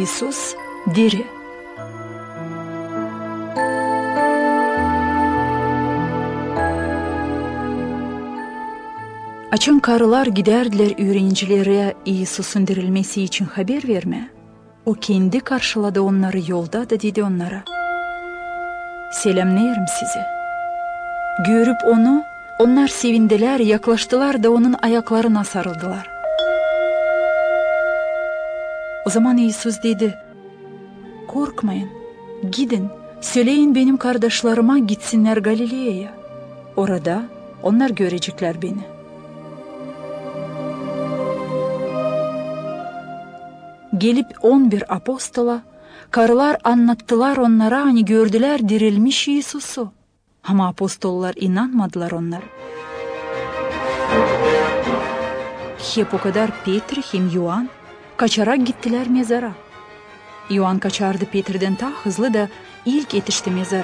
Иисус diri. Açın karılar giderdiler öğrencilere İsus'un dirilmesi için haber verme. O kendi karşıladı onları yolda da dedi onlara: "Selamlayırım sizi." Görüp onu, onlar sevindiler, yaklaştılar da onun ayaklarına sarıldılar. O zaman İsus dedi: "Korkmayın, gidin, söyleyin benim kardeşlerime gitsinler Galile'ye. Orada onlar görecekler beni." Gelip 11 apostola, karılar anlattılar onlara, hani gördüler dirilmiş İsus'u. Ama apostollar inanmadılar onlara. Hep o kadar Petr hem Ioan kaçarak gittiler mezara. Ioan kaçardı Petr'den daha hızlı da ilk yetişti mezara.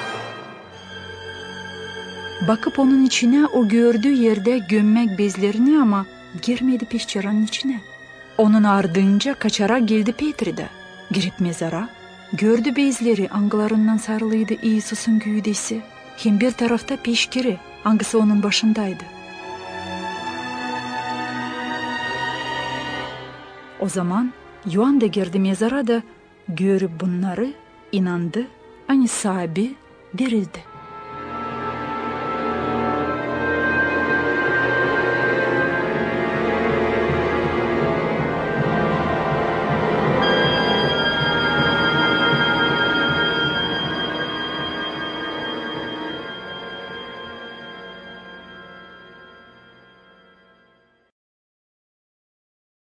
Bakıp onun içine, o gördüğü yerde gömmek bezlerini ama girmedi peşçeranın içine. Onun ardınca kaçarak geldi Petr de. Girip mezara, gördü bezleri, angalarından sarılıydı İsus'un gövdesi. Hem bir tarafta peşkiri, hangisi onun başındaydı. O zaman Ioan da girdi mezara da görüp bunları inandı, hani sahibi dirildi.